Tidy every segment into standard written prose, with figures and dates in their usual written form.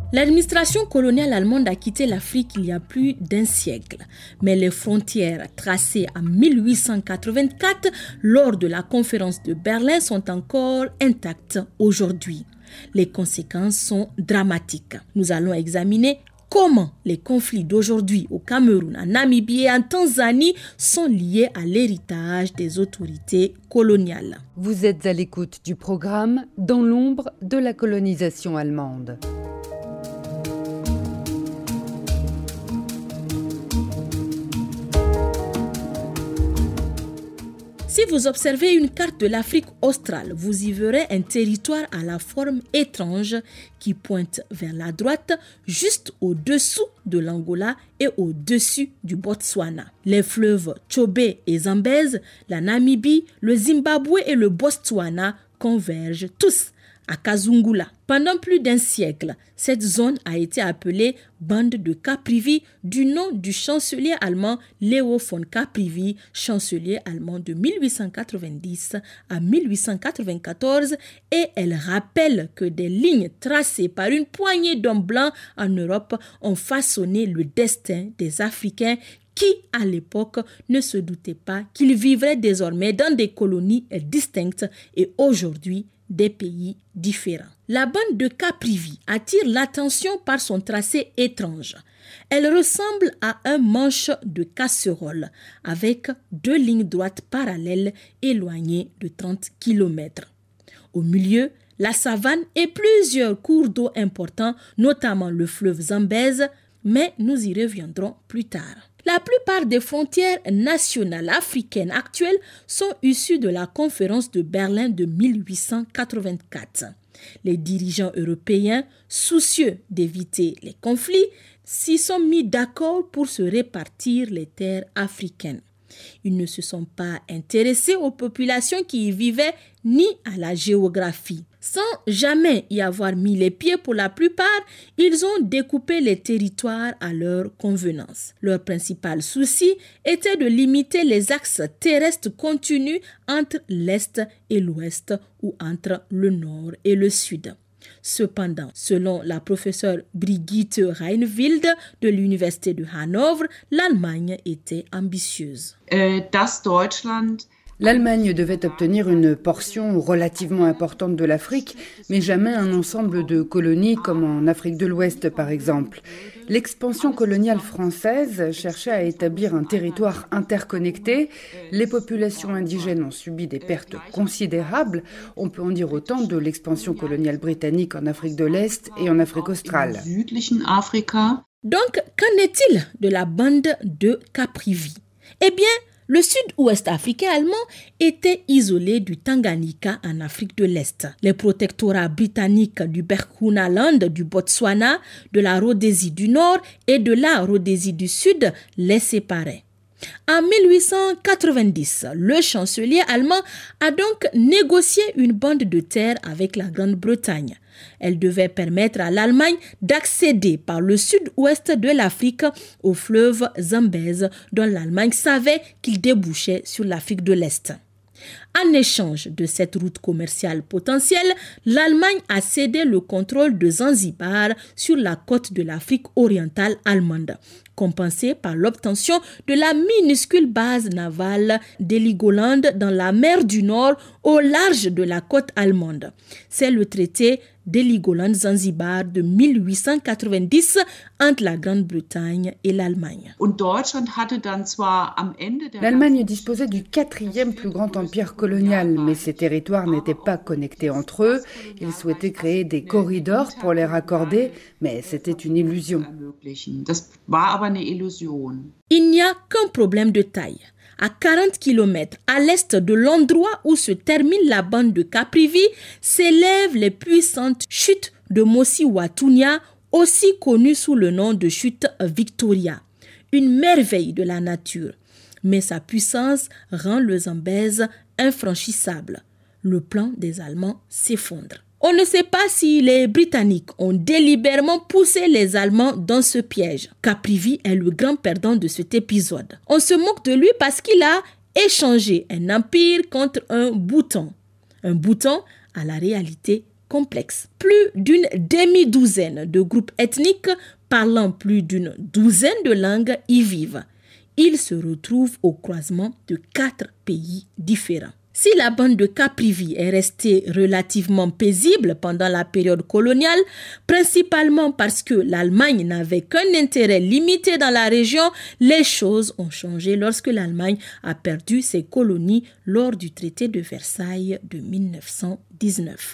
L'administration coloniale allemande a quitté l'Afrique il y a plus d'un siècle, mais les frontières tracées en 1884 lors de la conférence de Berlin sont encore intactes aujourd'hui. Les conséquences sont dramatiques. Nous allons examiner comment les conflits d'aujourd'hui au Cameroun, en Namibie et en Tanzanie sont liés à l'héritage des autorités coloniales. Vous êtes à l'écoute du programme « Dans l'ombre de la colonisation allemande ». Si vous observez une carte de l'Afrique australe, vous y verrez un territoire à la forme étrange qui pointe vers la droite, juste au-dessous de l'Angola et au-dessus du Botswana. Les fleuves Tchobe et Zambèze, la Namibie, le Zimbabwe et le Botswana convergent tous à Kazungula. Pendant plus d'un siècle, cette zone a été appelée bande de Caprivi du nom du chancelier allemand Leo von Caprivi, chancelier allemand de 1890 à 1894, et elle rappelle que des lignes tracées par une poignée d'hommes blancs en Europe ont façonné le destin des Africains qui, à l'époque, ne se doutaient pas qu'ils vivraient désormais dans des colonies distinctes et aujourd'hui des pays différents. La bande de Caprivi attire l'attention par son tracé étrange. Elle ressemble à un manche de casserole avec deux lignes droites parallèles éloignées de 30 km. Au milieu, la savane et plusieurs cours d'eau importants, notamment le fleuve Zambèze, mais nous y reviendrons plus tard. La plupart des frontières nationales africaines actuelles sont issues de la conférence de Berlin de 1884. Les dirigeants européens, soucieux d'éviter les conflits, s'y sont mis d'accord pour se répartir les terres africaines. Ils ne se sont pas intéressés aux populations qui y vivaient ni à la géographie. Sans jamais y avoir mis les pieds pour la plupart, ils ont découpé les territoires à leur convenance. Leur principal souci était de limiter les axes terrestres continus entre l'Est et l'Ouest ou entre le Nord et le Sud. Cependant, selon la professeure Brigitte Reinwild de l'Université de Hanovre, l'Allemagne était ambitieuse. L'Allemagne devait obtenir une portion relativement importante de l'Afrique, mais jamais un ensemble de colonies comme en Afrique de l'Ouest par exemple. L'expansion coloniale française cherchait à établir un territoire interconnecté. Les populations indigènes ont subi des pertes considérables. On peut en dire autant de l'expansion coloniale britannique en Afrique de l'Est et en Afrique australe. Donc, qu'en est-il de la bande de Caprivi ? Eh bien, le sud-ouest africain allemand était isolé du Tanganyika en Afrique de l'Est. Les protectorats britanniques du Bechuanaland du Botswana, de la Rhodésie du Nord et de la Rhodésie du Sud les séparaient. En 1890, le chancelier allemand a donc négocié une bande de terre avec la Grande-Bretagne. Elle devait permettre à l'Allemagne d'accéder par le sud-ouest de l'Afrique au fleuve Zambèze, dont l'Allemagne savait qu'il débouchait sur l'Afrique de l'Est. En échange de cette route commerciale potentielle, l'Allemagne a cédé le contrôle de Zanzibar sur la côte de l'Afrique orientale allemande, compensée par l'obtention de la minuscule base navale d'Heligoland dans la mer du Nord au large de la côte allemande. C'est le traité d'Heligoland-Zanzibar de 1890 entre la Grande-Bretagne et l'Allemagne. L'Allemagne disposait du 4e plus grand empire colonial, mais ces territoires n'étaient pas connectés entre eux. Ils souhaitaient créer des corridors pour les raccorder, mais c'était une illusion. Il n'y a qu'un problème de taille. À 40 km à l'est de l'endroit où se termine la bande de Caprivi, s'élèvent les puissantes chutes de Mosi-Oa-Tunya, aussi connues sous le nom de chute Victoria. Une merveille de la nature. Mais sa puissance rend le Zambèze infranchissable. Le plan des Allemands s'effondre. On ne sait pas si les Britanniques ont délibérément poussé les Allemands dans ce piège. Caprivi est le grand perdant de cet épisode. On se moque de lui parce qu'il a échangé un empire contre un bouton. Un bouton à la réalité complexe. Plus d'une demi-douzaine de groupes ethniques parlant plus d'une douzaine de langues y vivent. Ils se retrouvent au croisement de 4 pays différents. Si la bande de Caprivi est restée relativement paisible pendant la période coloniale, principalement parce que l'Allemagne n'avait qu'un intérêt limité dans la région, les choses ont changé lorsque l'Allemagne a perdu ses colonies lors du traité de Versailles de 1919.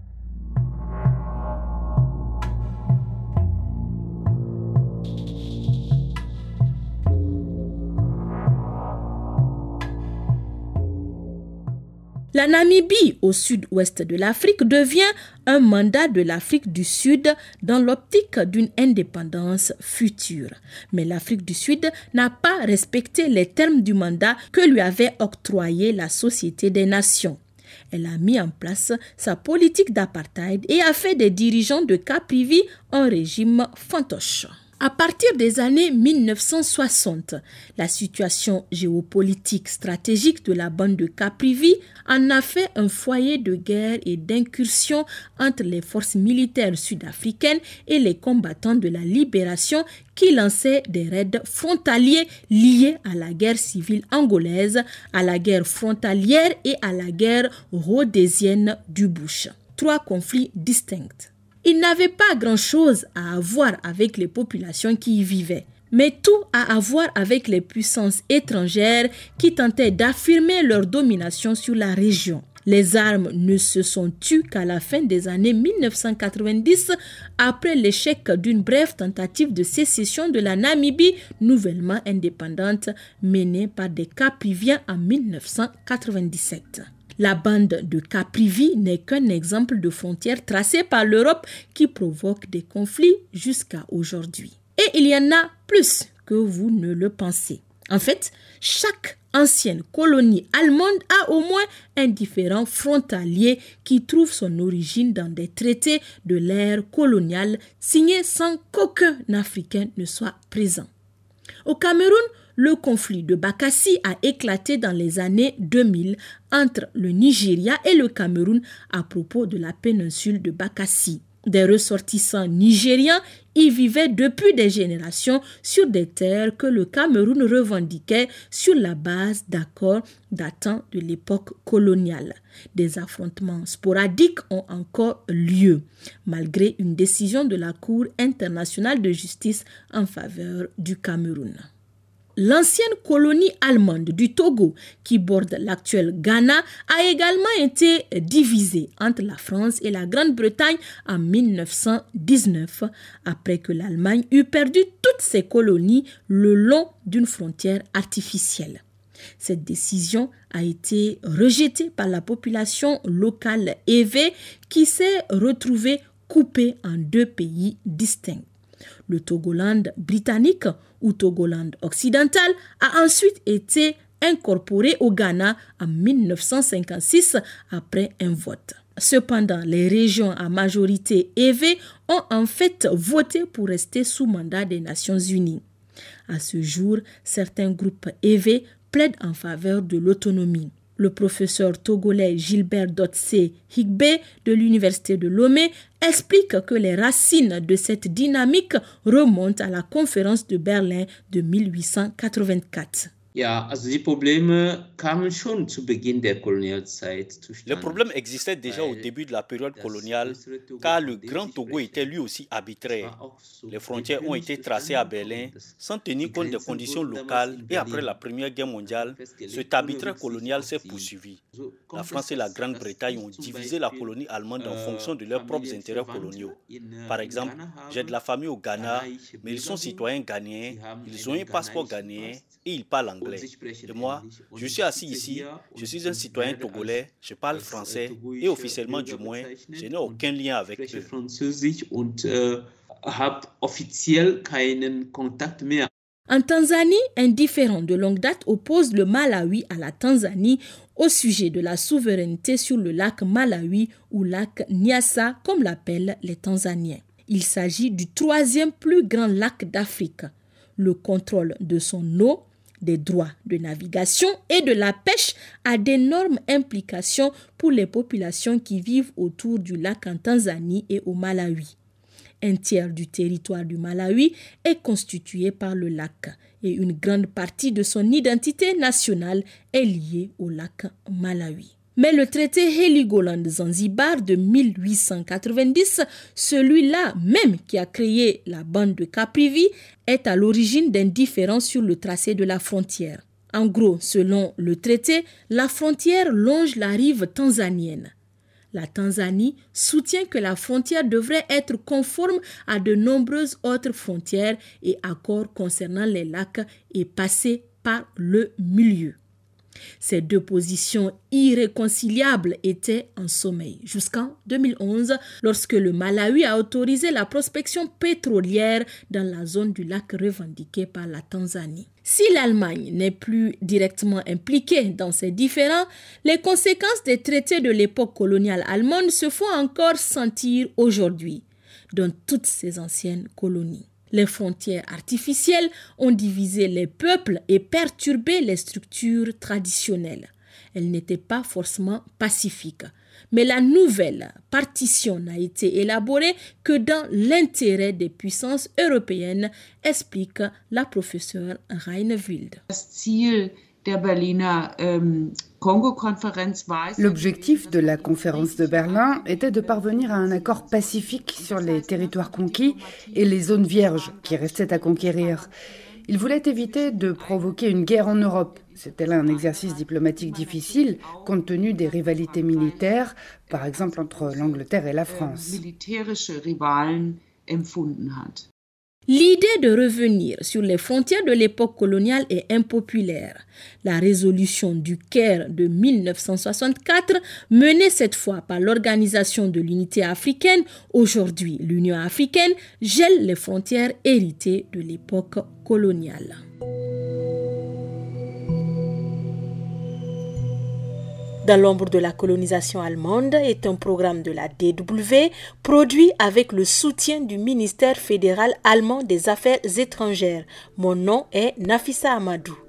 La Namibie, au sud-ouest de l'Afrique, devient un mandat de l'Afrique du Sud dans l'optique d'une indépendance future. Mais l'Afrique du Sud n'a pas respecté les termes du mandat que lui avait octroyé la Société des Nations. Elle a mis en place sa politique d'apartheid et a fait des dirigeants de Caprivi un régime fantoche. À partir des années 1960, la situation géopolitique stratégique de la bande de Caprivi en a fait un foyer de guerre et d'incursion entre les forces militaires sud-africaines et les combattants de la libération qui lançaient des raids frontaliers liés à la guerre civile angolaise, à la guerre frontalière et à la guerre rhodésienne du Bush. 3 conflits distincts. Il n'avait pas grand-chose à voir avec les populations qui y vivaient, mais tout à voir avec les puissances étrangères qui tentaient d'affirmer leur domination sur la région. Les armes ne se sont tues qu'à la fin des années 1990, après l'échec d'une brève tentative de sécession de la Namibie, nouvellement indépendante, menée par des Capriviens en 1997. La bande de Caprivi n'est qu'un exemple de frontière tracée par l'Europe qui provoque des conflits jusqu'à aujourd'hui. Et il y en a plus que vous ne le pensez. En fait, chaque ancienne colonie allemande a au moins un différend frontalier qui trouve son origine dans des traités de l'ère coloniale signés sans qu'aucun Africain ne soit présent. Au Cameroun, le conflit de Bakassi a éclaté dans les années 2000 entre le Nigeria et le Cameroun à propos de la péninsule de Bakassi. Des ressortissants nigérians y vivaient depuis des générations sur des terres que le Cameroun revendiquait sur la base d'accords datant de l'époque coloniale. Des affrontements sporadiques ont encore lieu, malgré une décision de la Cour internationale de justice en faveur du Cameroun. L'ancienne colonie allemande du Togo, qui borde l'actuel Ghana, a également été divisée entre la France et la Grande-Bretagne en 1919, après que l'Allemagne eut perdu toutes ses colonies le long d'une frontière artificielle. Cette décision a été rejetée par la population locale Ewe, qui s'est retrouvée coupée en 2 pays distincts. Le Togoland britannique ou Togoland occidental a ensuite été incorporé au Ghana en 1956 après un vote. Cependant, les régions à majorité Ewe ont en fait voté pour rester sous mandat des Nations Unies. À ce jour, certains groupes Ewe plaident en faveur de l'autonomie. Le professeur togolais Gilbert Dotse Higbe de l'Université de Lomé explique que les racines de cette dynamique remontent à la conférence de Berlin de 1884. Ja, also die Probleme kamen schon zu Beginn der Kolonialzeit zustande. Les problèmes existaient déjà au début de la période coloniale, car le Grand Togo était lui aussi arbitraire. Les frontières ont été tracées à Berlin sans tenir compte des conditions locales et après la Première Guerre mondiale, cet arbitraire colonial s'est poursuivi. La France et la Grande-Bretagne ont divisé la colonie allemande en fonction de leurs propres intérêts coloniaux. Par exemple, j'ai de la famille au Ghana, mais ils sont citoyens ghanéens, ils ont un passeport ghanéen et ils parlent anglais. Et moi, je suis assis ici, je suis un citoyen togolais, je parle français et officiellement du moins, je n'ai aucun lien avec eux. En Tanzanie, un différend de longue date oppose le Malawi à la Tanzanie au sujet de la souveraineté sur le lac Malawi ou lac Nyassa, comme l'appellent les Tanzaniens. Il s'agit du 3e plus grand lac d'Afrique. Le contrôle de son eau, des droits de navigation et de la pêche a d'énormes implications pour les populations qui vivent autour du lac en Tanzanie et au Malawi. Un tiers du territoire du Malawi est constitué par le lac et une grande partie de son identité nationale est liée au lac Malawi. Mais le traité Heligoland-Zanzibar de 1890, celui-là même qui a créé la bande de Caprivi, est à l'origine d'un différend sur le tracé de la frontière. En gros, selon le traité, la frontière longe la rive tanzanienne. La Tanzanie soutient que la frontière devrait être conforme à de nombreuses autres frontières et accords concernant les lacs et passer par le milieu. Ces deux positions irréconciliables étaient en sommeil jusqu'en 2011 lorsque le Malawi a autorisé la prospection pétrolière dans la zone du lac revendiquée par la Tanzanie. Si l'Allemagne n'est plus directement impliquée dans ces différends, les conséquences des traités de l'époque coloniale allemande se font encore sentir aujourd'hui dans toutes ces anciennes colonies. Les frontières artificielles ont divisé les peuples et perturbé les structures traditionnelles. Elles n'étaient pas forcément pacifiques. Mais la nouvelle partition n'a été élaborée que dans l'intérêt des puissances européennes, explique la professeure Reinewild. L'objectif de la conférence de Berlin était de parvenir à un accord pacifique sur les territoires conquis et les zones vierges qui restaient à conquérir. Il voulait éviter de provoquer une guerre en Europe. C'était là un exercice diplomatique difficile compte tenu des rivalités militaires, par exemple entre l'Angleterre et la France. L'idée de revenir sur les frontières de l'époque coloniale est impopulaire. La résolution du Caire de 1964, menée cette fois par l'Organisation de l'Unité africaine, aujourd'hui l'Union africaine, gèle les frontières héritées de l'époque coloniale. Dans l'ombre de la colonisation allemande est un programme de la DW produit avec le soutien du ministère fédéral allemand des Affaires étrangères. Mon nom est Nafissa Amadou.